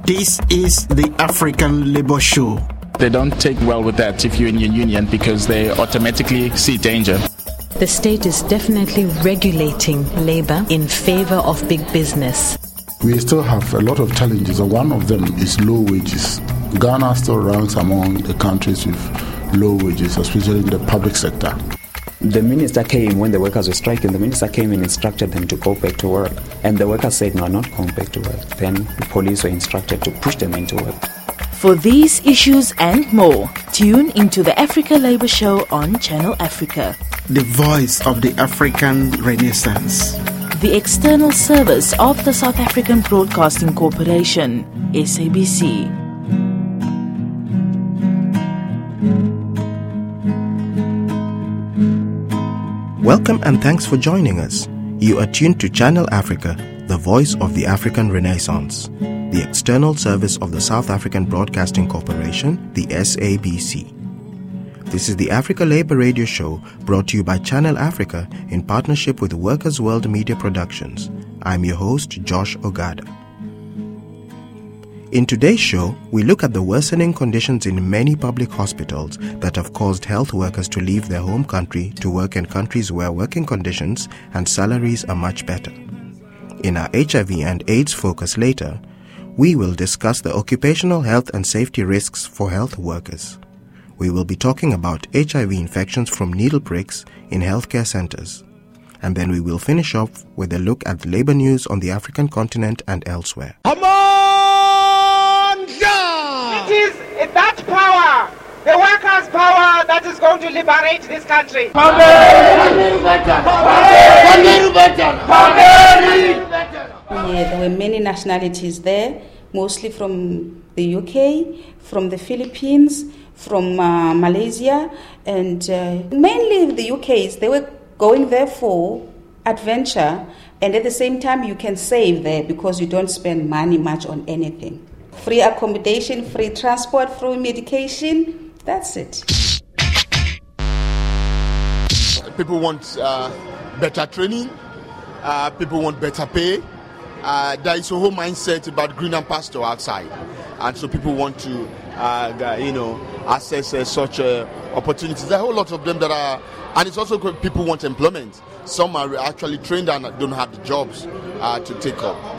This is the African Labour Show. They don't take well with that if you're in your union because they automatically see danger. The state is definitely regulating labor in favor of big business. We still have a lot of challenges, and one of them is low wages. Ghana still ranks among the countries with low wages, especially in the public sector. The minister came when the workers were striking. The minister came and instructed them to go back to work. And the workers said, no, not going back to work. Then the police were instructed to push them into work. For these issues and more, tune into the Africa Labour Show on Channel Africa. The voice of the African Renaissance. The external service of the South African Broadcasting Corporation, SABC. Welcome and thanks for joining us. You are tuned to Channel Africa, the voice of the African Renaissance, the external service of the South African Broadcasting Corporation, the SABC. This is the Africa Labour Radio Show brought to you by Channel Africa in partnership with Workers World Media Productions. I'm your host, Josh Ogada. In today's show, we look at the worsening conditions in many public hospitals that have caused health workers to leave their home country to work in countries where working conditions and salaries are much better. In our HIV and AIDS focus later, we will discuss the occupational health and safety risks for health workers. We will be talking about HIV infections from needle pricks in healthcare centers. And then we will finish off with a look at labor news on the African continent and elsewhere. It is that power, the workers' power, that is going to liberate this country. There were many nationalities there, mostly from the UK, from the Philippines, from Malaysia, and mainly the UKs. They were going there for adventure, and at the same time you can save there because you don't spend money much on anything. Free accommodation, free transport, free medication, that's it. People want better training, people want better pay. There is a whole mindset about greener pasture outside. And so people want to, access such opportunities. There are a whole lot of them that are, and it's also people want employment. Some are actually trained and don't have the jobs to take up.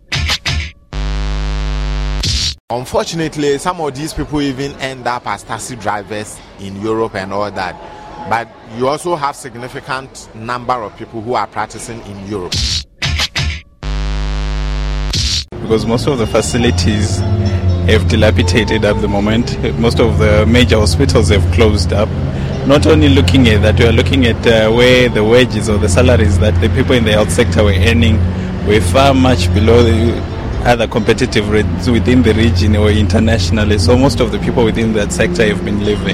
Unfortunately, some of these people even end up as taxi drivers in Europe and all that. But you also have significant number of people who are practicing in Europe. Because most of the facilities have dilapidated at the moment. Most of the major hospitals have closed up. Not only looking at that, we are looking at where the wages or the salaries that the people in the health sector were earning were far much below the other competitive rates within the region or internationally. So most of the people within that sector have been leaving.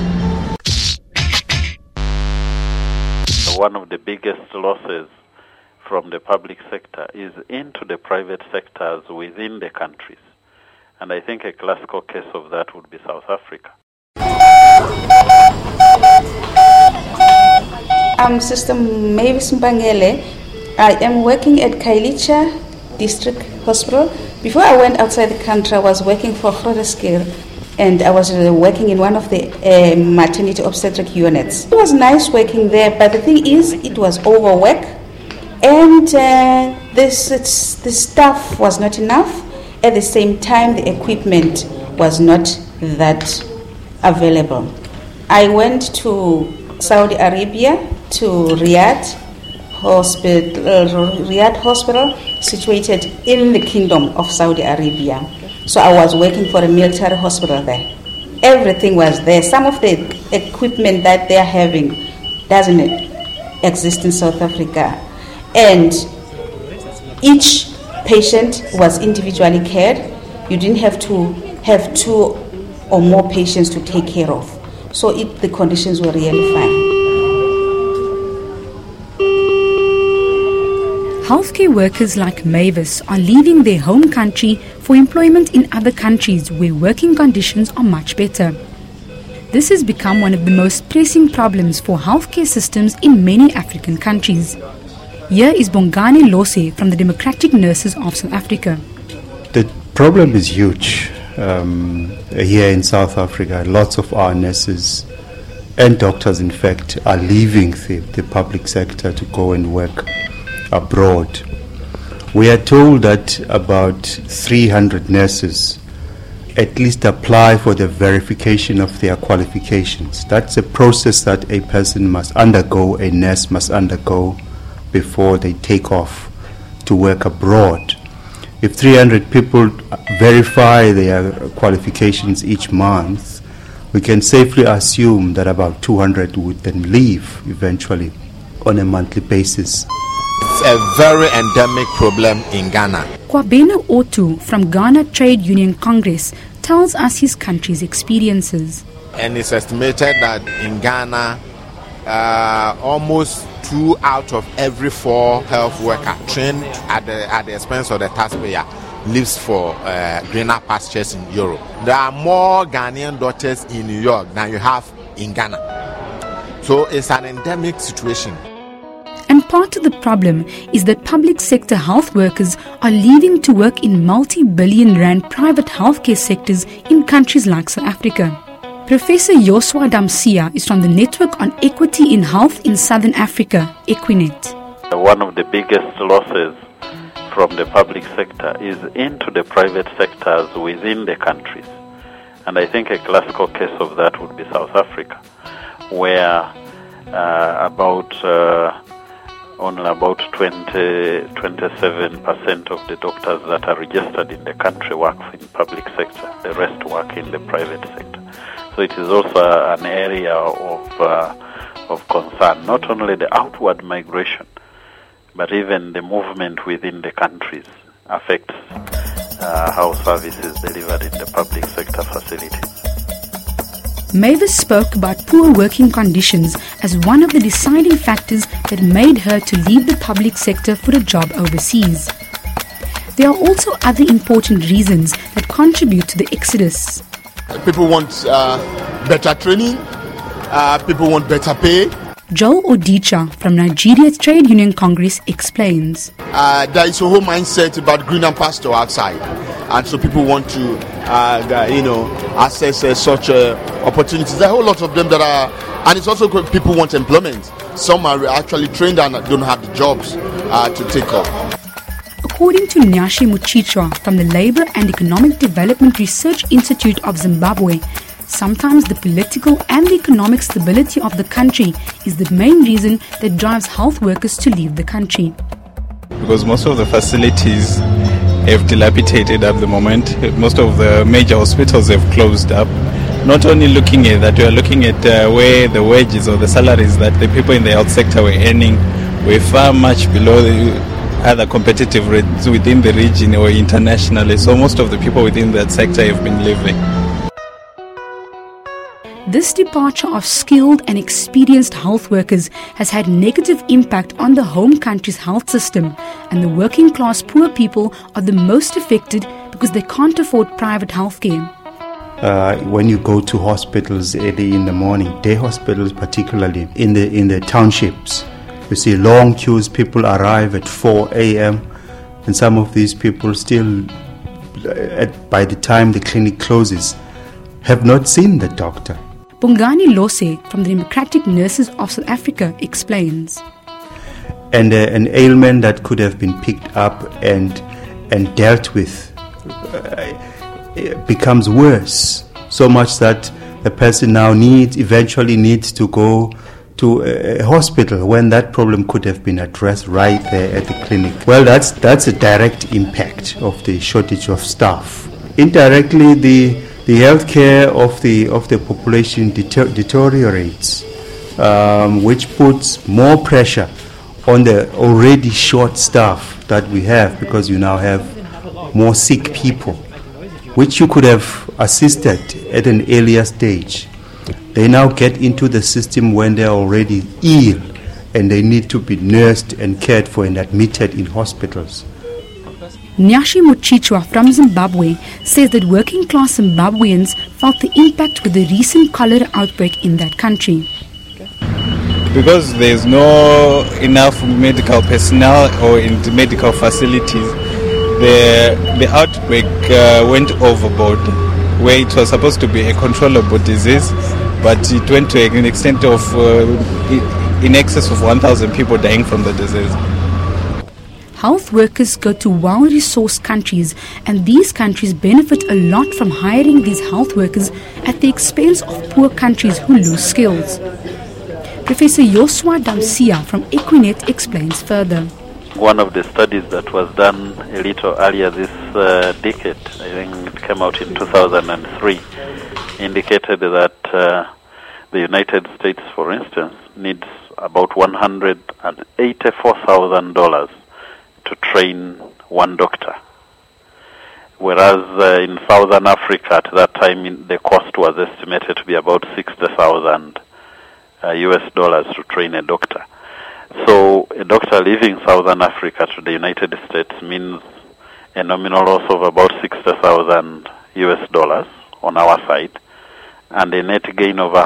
One of the biggest losses from the public sector is into the private sectors within the countries. And I think a classical case of that would be South Africa. I'm Sister Mavis Mbangele. I am working at Kailicha District Hospital. Before I went outside the country, I was working for Grooteskier, and I was working in one of the maternity obstetric units. It was nice working there, but the thing is, it was overwork, and the staff was not enough. At the same time, the equipment was not that available. I went to Saudi Arabia, to Riyadh Hospital, situated in the Kingdom of Saudi Arabia. So I was working for a military hospital there. Everything was there. Some of the equipment that they're having doesn't exist in South Africa. And each patient was individually cared. You didn't have to have 2 or more patients to take care of. So the conditions were really fine. Healthcare workers like Mavis are leaving their home country for employment in other countries where working conditions are much better. This has become one of the most pressing problems for healthcare systems in many African countries. Here is Bongani Lose from the Democratic Nurses of South Africa. The problem is huge. Here in South Africa, lots of our nurses and doctors, in fact, are leaving the public sector to go and work abroad. We are told that about 300 nurses at least apply for the verification of their qualifications. That's a process that a person must undergo, a nurse must undergo before they take off to work abroad. If 300 people verify their qualifications each month, we can safely assume that about 200 would then leave eventually on a monthly basis. It's a very endemic problem in Ghana. Kwabena Otu from Ghana Trade Union Congress tells us his country's experiences. And it's estimated that in Ghana, almost 2 out of every 4 health workers trained at the expense of the taxpayer lives for greener pastures in Europe. There are more Ghanaian doctors in New York than you have in Ghana. So it's an endemic situation. And part of the problem is that public sector health workers are leaving to work in multi-billion rand private healthcare sectors in countries like South Africa. Professor Yosua Damsia is from the Network on Equity in Health in Southern Africa, Equinet. One of the biggest losses from the public sector is into the private sectors within the countries. And I think a classical case of that would be South Africa, where only about 27% of the doctors that are registered in the country work in public sector. The rest work in the private sector. So it is also an area of concern, not only the outward migration, but even the movement within the countries affects how service is delivered in the public sector facilities. Mavis spoke about poor working conditions as one of the deciding factors that made her to leave the public sector for a job overseas. There are also other important reasons that contribute to the exodus. People want better training, people want better pay. Joel Odicha from Nigeria's Trade Union Congress explains. There is a whole mindset about green and pasture outside, and so people want to access such opportunities. There are a whole lot of them that are, and it's also people want employment. Some are actually trained and don't have the jobs to take up. According to Nyashi Muchichwa from the Labour and Economic Development Research Institute of Zimbabwe, sometimes the political and the economic stability of the country is the main reason that drives health workers to leave the country. Because most of the facilities have dilapidated at the moment. Most of the major hospitals have closed up. Not only looking at that, we are looking at where the wages or the salaries that the people in the health sector were earning were far much below the other competitive rates within the region or internationally. So most of the people within that sector have been leaving. This departure of skilled and experienced health workers has had negative impact on the home country's health system, and the working class poor people are the most affected because they can't afford private health care. When you go to hospitals early in the morning, day hospitals particularly, in the townships, you see long queues. People arrive at 4 a.m. and some of these people still, by the time the clinic closes, have not seen the doctor. Bongani Lose from the Democratic Nurses of South Africa explains. And an ailment that could have been picked up and dealt with becomes worse, so much that the person now eventually needs to go to a hospital when that problem could have been addressed right there at the clinic. Well, that's a direct impact of the shortage of staff. Indirectly, the healthcare of the population deteriorates, which puts more pressure on the already short staff that we have, because you now have more sick people, which you could have assisted at an earlier stage. They now get into the system when they're already ill and they need to be nursed and cared for and admitted in hospitals. Nyashi Muchichwa from Zimbabwe says that working class Zimbabweans felt the impact with the recent cholera outbreak in that country. Because there's no enough medical personnel or in the medical facilities, the outbreak went overboard, where it was supposed to be a controllable disease, but it went to an extent of in excess of 1,000 people dying from the disease. Health workers go to well-resourced countries, and these countries benefit a lot from hiring these health workers at the expense of poor countries who lose skills. Professor Joshua Damsia from Equinet explains further. One of the studies that was done a little earlier this decade, I think it came out in 2003, indicated that the United States, for instance, needs about $184,000 to train one doctor. Whereas in Southern Africa at that time the cost was estimated to be about $60,000 US dollars to train a doctor. So a doctor leaving Southern Africa to the United States means a nominal loss of about $60,000 US dollars on our side, and a net gain of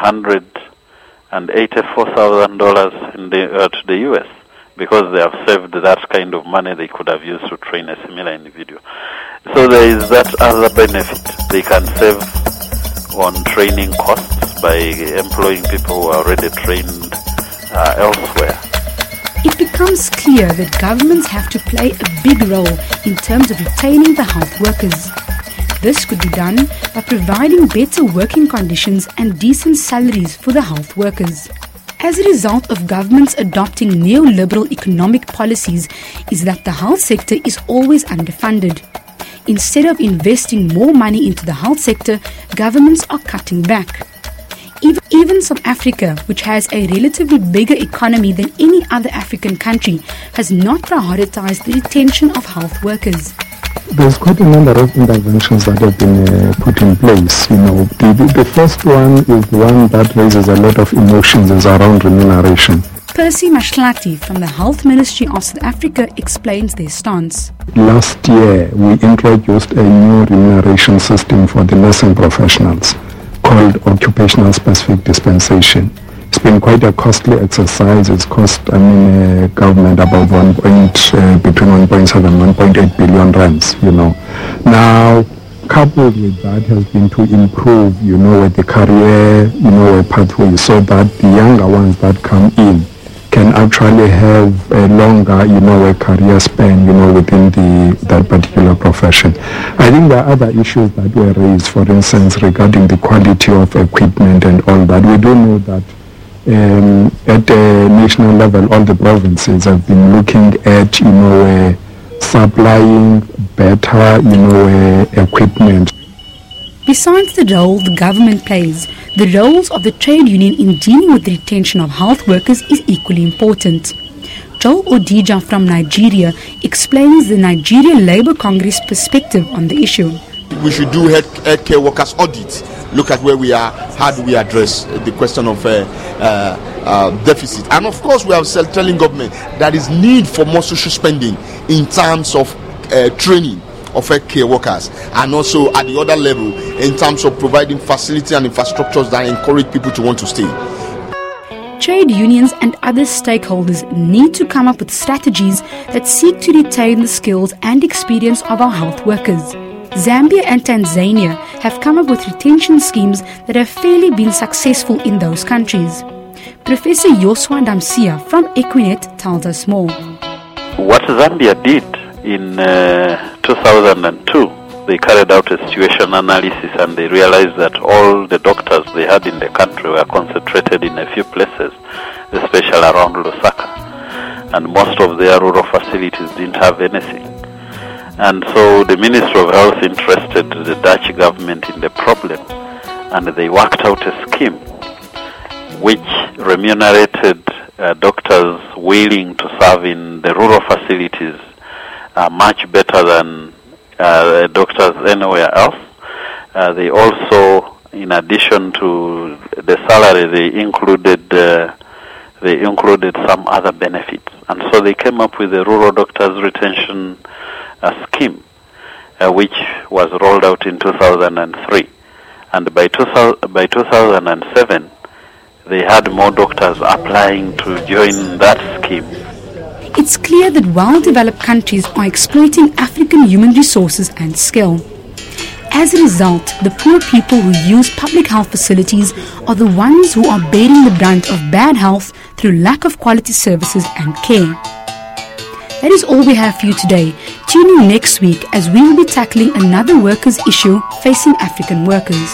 $184,000 to the US, because they have saved that kind of money they could have used to train a similar individual. So there is that other benefit. They can save on training costs by employing people who are already trained elsewhere. It becomes clear that governments have to play a big role in terms of retaining the health workers. This could be done by providing better working conditions and decent salaries for the health workers. As a result of governments adopting neoliberal economic policies is that the health sector is always underfunded. Instead of investing more money into the health sector, governments are cutting back. Even South Africa, which has a relatively bigger economy than any other African country, has not prioritized the retention of health workers. There's quite a number of interventions that have been put in place. The first one is the one that raises a lot of emotions, is around remuneration. Percy Mashlati from the Health Ministry of South Africa explains their stance. Last year, we introduced a new remuneration system for the nursing professionals called occupational specific dispensation. It's been quite a costly exercise. It's cost, government about between 1.7 and 1.8 billion rands, Now, coupled with that has been to improve, the career, pathway, so that the younger ones that come in can actually have a longer, a career span, within that particular profession. I think there are other issues that were raised, for instance, regarding the quality of equipment and all that. We do know that at the national level, all the provinces have been looking at, supplying better, equipment. Besides the role the government plays, the roles of the trade union in dealing with the retention of health workers is equally important. Joel Odija from Nigeria explains the Nigeria Labour Congress perspective on the issue. We should do healthcare workers audit. Look at where we are. How do we address the question of deficit? And of course, we are telling government there is need for more social spending in terms of training of healthcare workers, and also at the other level in terms of providing facility and infrastructures that encourage people to want to stay. Trade unions and other stakeholders need to come up with strategies that seek to retain the skills and experience of our health workers. Zambia and Tanzania have come up with retention schemes that have fairly been successful in those countries. Professor Joshua Damsia from Equinet tells us more. What Zambia did in 2002, they carried out a situation analysis and they realized that all the doctors they had in the country were concentrated in a few places, especially around Lusaka, and most of their rural facilities didn't have anything. And so the Ministry of Health interested the Dutch government in the problem, and they worked out a scheme which remunerated doctors willing to serve in the rural facilities much better than doctors anywhere else. They also, in addition to the salary, they included some other benefits, and so they came up with a rural doctors retention scheme, which was rolled out in 2003, and by 2007 they had more doctors applying to join that scheme. it's clear that well-developed countries are exploiting African human resources and skill. As a result, the poor people who use public health facilities are the ones who are bearing the brunt of bad health through lack of quality services and care. That is all we have for you today. Tune in next week as we will be tackling another workers' issue facing African workers.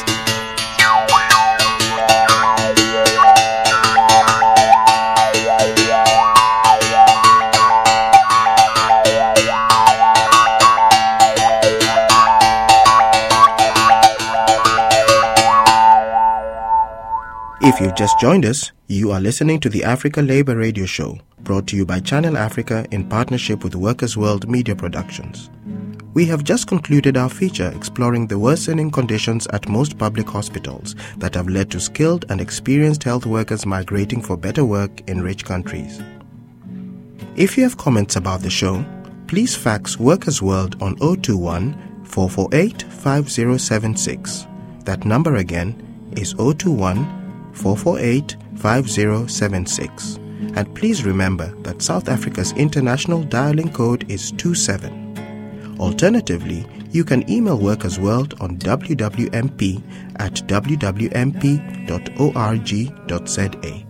If you've just joined us, you are listening to the Africa Labour Radio Show, brought to you by Channel Africa in partnership with Workers' World Media Productions. We have just concluded our feature exploring the worsening conditions at most public hospitals that have led to skilled and experienced health workers migrating for better work in rich countries. If you have comments about the show, please fax Workers' World on 021 448 5076. That number again is 021 448 5076. And please remember that South Africa's international dialing code is 27. Alternatively, you can email Workers' World on wwmp@wwmp.org.za.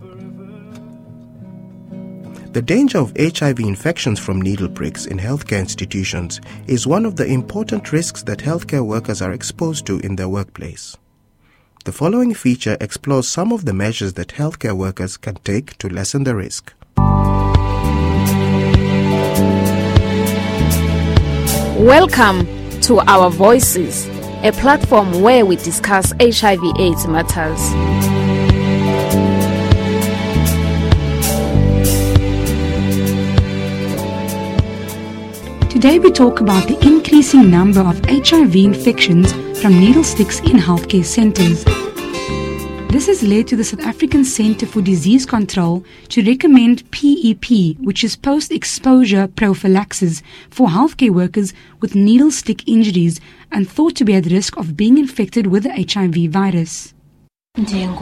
The danger of HIV infections from needle pricks in healthcare institutions is one of the important risks that healthcare workers are exposed to in their workplace. The following feature explores some of the measures that healthcare workers can take to lessen the risk. Welcome to Our Voices, a platform where we discuss HIV/AIDS matters. Today we talk about the increasing number of HIV infections from needle sticks in healthcare centres. This has led to the South African Centre for Disease Control to recommend PEP, which is post-exposure prophylaxis for healthcare workers with needle stick injuries and thought to be at risk of being infected with the HIV virus. I'm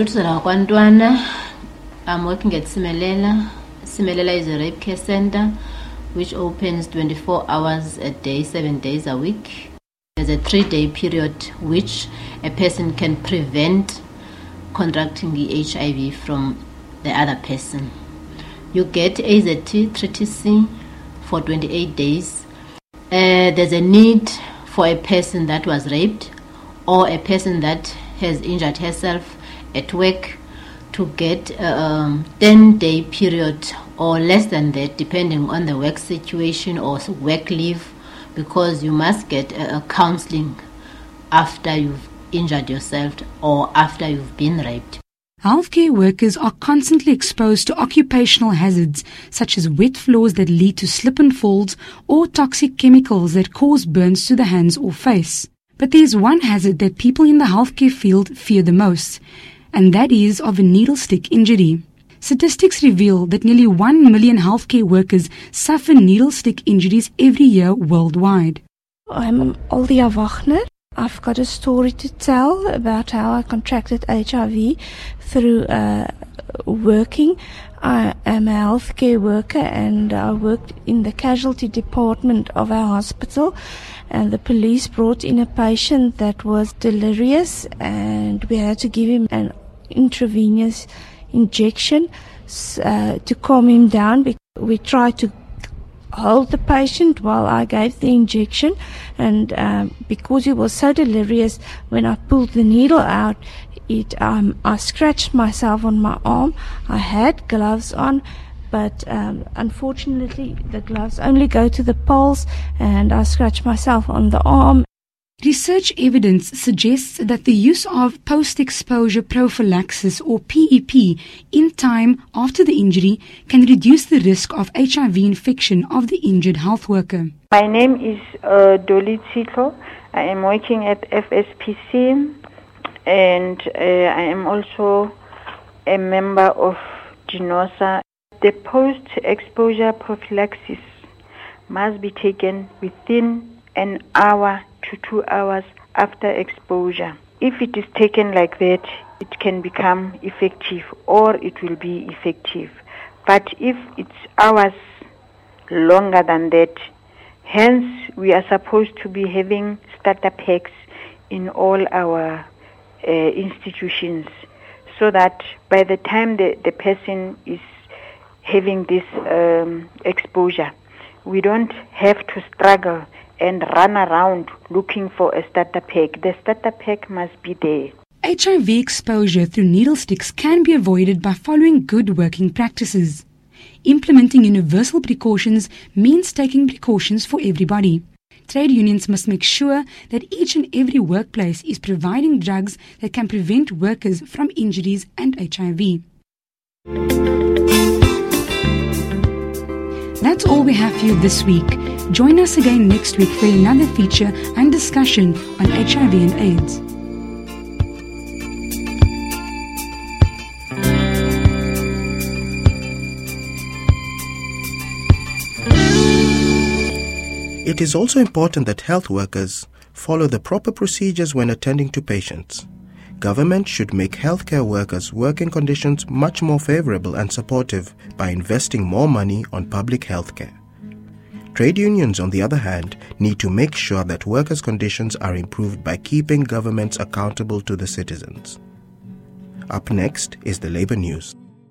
working at Simelela. Simelela is a rape care center which opens 24 hours a day, 7 days a week. There's a 3-day period which a person can prevent contracting the HIV from the other person. You get AZT, 3TC for 28 days. There's a need for a person that was raped or a person that has injured herself at work to get a 10-day period or less than that, depending on the work situation or work leave, because you must get counseling after you've injured yourself or after you've been raped. Healthcare workers are constantly exposed to occupational hazards such as wet floors that lead to slip and falls or toxic chemicals that cause burns to the hands or face. But there's one hazard that people in the healthcare field fear the most, and that is of a needle stick injury. Statistics reveal that nearly 1 million healthcare workers suffer needle stick injuries every year worldwide. I'm Aldia Wagner. I've got a story to tell about how I contracted HIV through working. I am a healthcare worker and I worked in the casualty department of our hospital, and the police brought in a patient that was delirious and we had to give him an intravenous injection to calm him down. We tried to hold the patient while I gave the injection, and because he was so delirious, when I pulled the needle out, I scratched myself on my arm. I had gloves on, but unfortunately the gloves only go to the pulse, and I scratched myself on the arm. Research evidence suggests that the use of post-exposure prophylaxis or PEP in time after the injury can reduce the risk of HIV infection of the injured health worker. My name is Dolly Tito. I am working at FSPC and I am also a member of GENOSA. The post-exposure prophylaxis must be taken within an hour to 2 hours after exposure. If it is taken like that, it can become effective or it will be effective. But if it's hours longer than that. Hence, we are supposed to be having starter packs in all our institutions, so that by the time the person is having this exposure, we don't have to struggle and run around looking for a starter pack. The starter pack must be there. HIV exposure through needle sticks can be avoided by following good working practices. Implementing universal precautions means taking precautions for everybody. Trade unions must make sure that each and every workplace is providing drugs that can prevent workers from injuries and HIV. That's all we have for you this week. Join us again next week for another feature and discussion on HIV and AIDS. It is also important that health workers follow the proper procedures when attending to patients. Government should make healthcare workers' working conditions much more favorable and supportive by investing more money on public healthcare. Trade unions, on the other hand, need to make sure that workers' conditions are improved by keeping governments accountable to the citizens. Up next is the Labour News.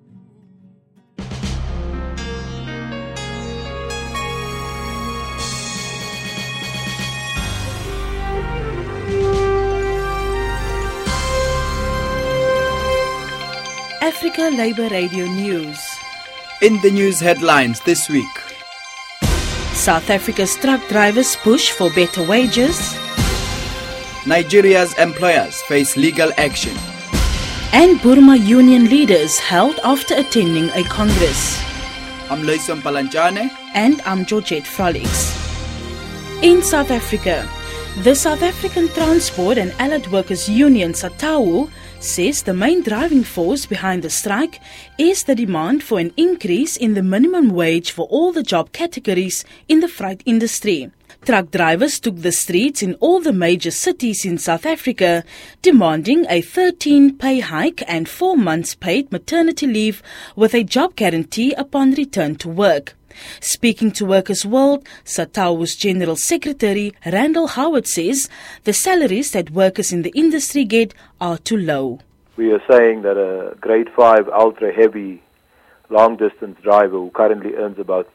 Africa Labour Radio News. In the news headlines this week: South Africa's truck drivers push for better wages. Nigeria's employers face legal action. And Burma union leaders held after attending a congress. I'm Loisom Palanchane. And I'm Georgette Frolics. In South Africa, the South African Transport and Allied Workers Union, SATAWU, says the main driving force behind the strike is the demand for an increase in the minimum wage for all the job categories in the freight industry. Truck drivers took the streets in all the major cities in South Africa, demanding a 13 pay hike and 4 months paid maternity leave with a job guarantee upon return to work. Speaking to Workers' World, SATAWU's General Secretary Randall Howard says the salaries that workers in the industry get are too low. We are saying that a grade 5 ultra-heavy long-distance driver who currently earns about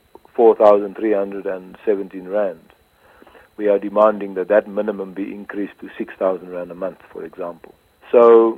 4,317 rand, we are demanding that minimum be increased to 6,000 rand a month, for example. So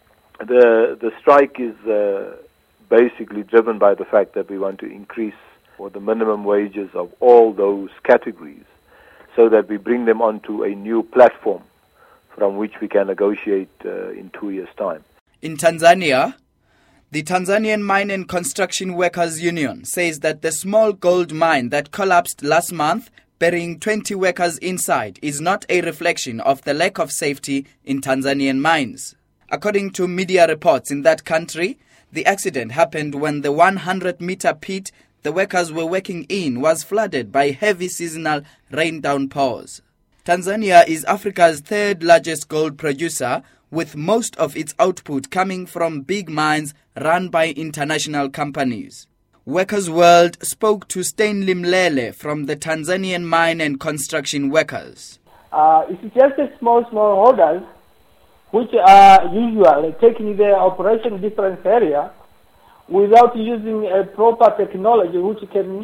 the strike is basically driven by the fact that we want to increase the minimum wages of all those categories so that we bring them onto a new platform from which we can negotiate in 2 years' time. In Tanzania, the Tanzanian Mine and Construction Workers Union says that the small gold mine that collapsed last month, burying 20 workers inside, is not a reflection of the lack of safety in Tanzanian mines. According to media reports in that country, the accident happened when the 100-meter pit the workers were working in was flooded by heavy seasonal rain downpours. Tanzania is Africa's third largest gold producer, with most of its output coming from big mines run by international companies. Workers' World spoke to Stanley Mlele from the Tanzanian Mine and Construction Workers. It's just a small holders which are usually taking their operation different area without using a proper technology which can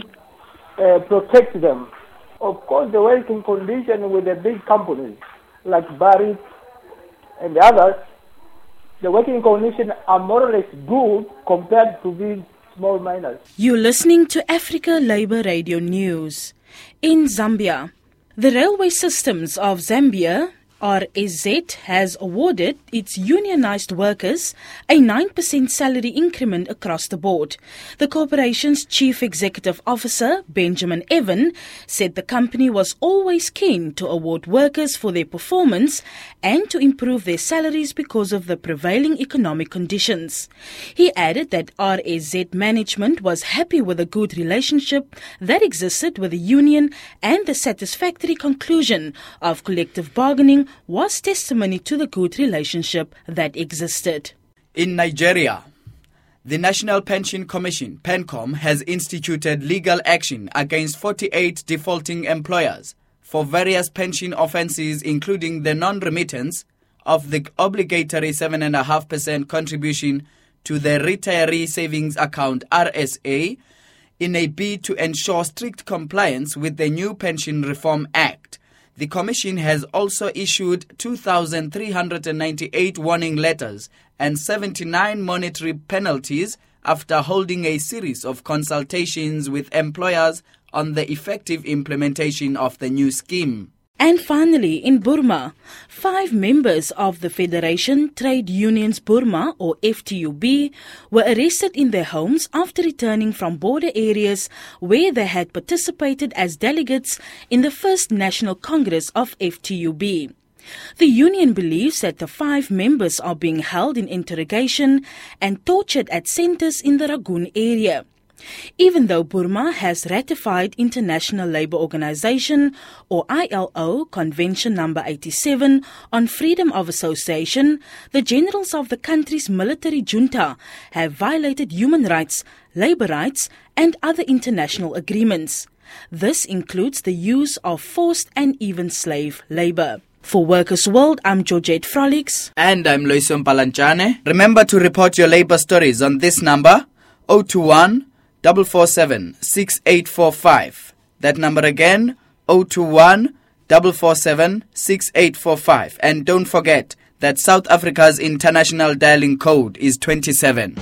protect them. Of course, the working condition with the big companies like Barrick and others, the working conditions are more or less good compared to these small miners. You're listening to Africa Labour Radio News. In Zambia, the railway systems of Zambia, RSZ, has awarded its unionized workers a 9% salary increment across the board. The corporation's chief executive officer, Benjamin Evan, said the company was always keen to award workers for their performance and to improve their salaries because of the prevailing economic conditions. He added that RSZ management was happy with the good relationship that existed with the union, and the satisfactory conclusion of collective bargaining was testimony to the good relationship that existed. In Nigeria, The National Pension Commission, PENCOM, has instituted legal action against 48 defaulting employers for various pension offences, including the non-remittance of the obligatory 7.5% contribution to the Retiree Savings Account (RSA) in a bid to ensure strict compliance with the new Pension Reform Act. The Commission has also issued 2,398 warning letters and 79 monetary penalties after holding a series of consultations with employers on the effective implementation of the new scheme. And finally, in Burma, 5 members of the Federation Trade Unions Burma, or FTUB, were arrested in their homes after returning from border areas where they had participated as delegates in the first National Congress of FTUB. The union believes that the 5 members are being held in interrogation and tortured at centres in the Rangoon area. Even though Burma has ratified International Labour Organization or ILO Convention No. 87 on freedom of association, the generals of the country's military junta have violated human rights, labour rights and other international agreements. This includes the use of forced and even slave labour. For Workers' World, I'm Georgette Frolix. And I'm Loiso Mpalanchane. Remember to report your labour stories on this number, 021 447 6845. That number again, 021 447 6845. And don't forget that South Africa's international dialing code is 27.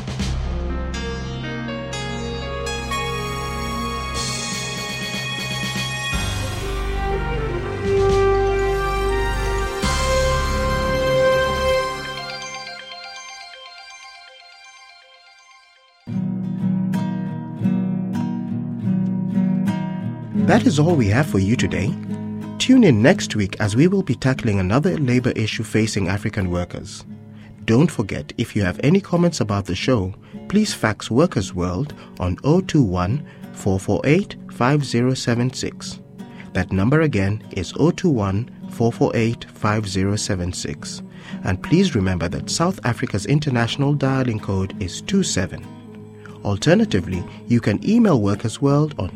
That is all we have for you today. Tune in next week as we will be tackling another labour issue facing African workers. Don't forget, if you have any comments about the show, please fax Workers' World on 021 448 5076. That number again is 021 448 5076. And please remember that South Africa's international dialing code is 27. Alternatively, you can email Workers' World on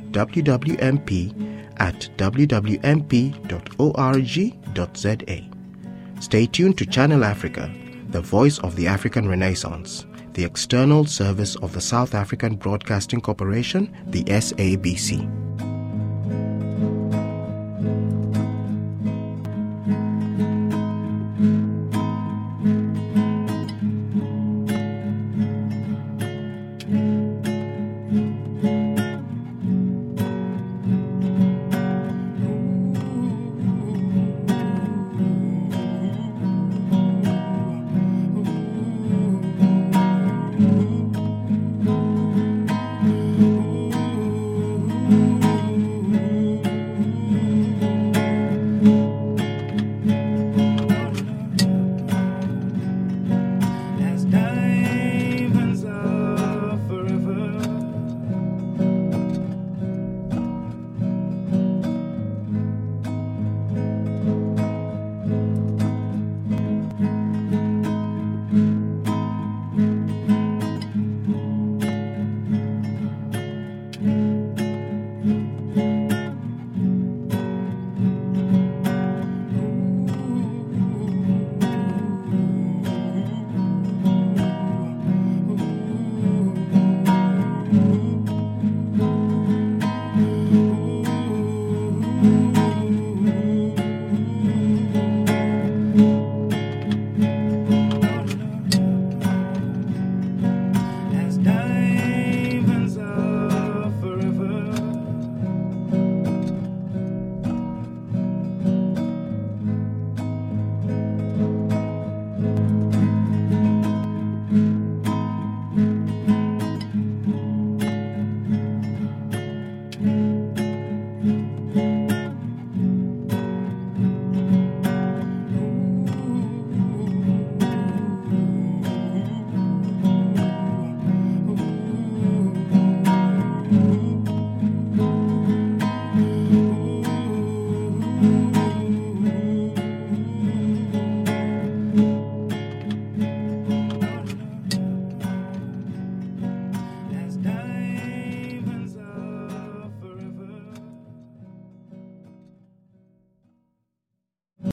wwmp@wwmp.org.za. Stay tuned to Channel Africa, the voice of the African Renaissance, the external service of the South African Broadcasting Corporation, the SABC.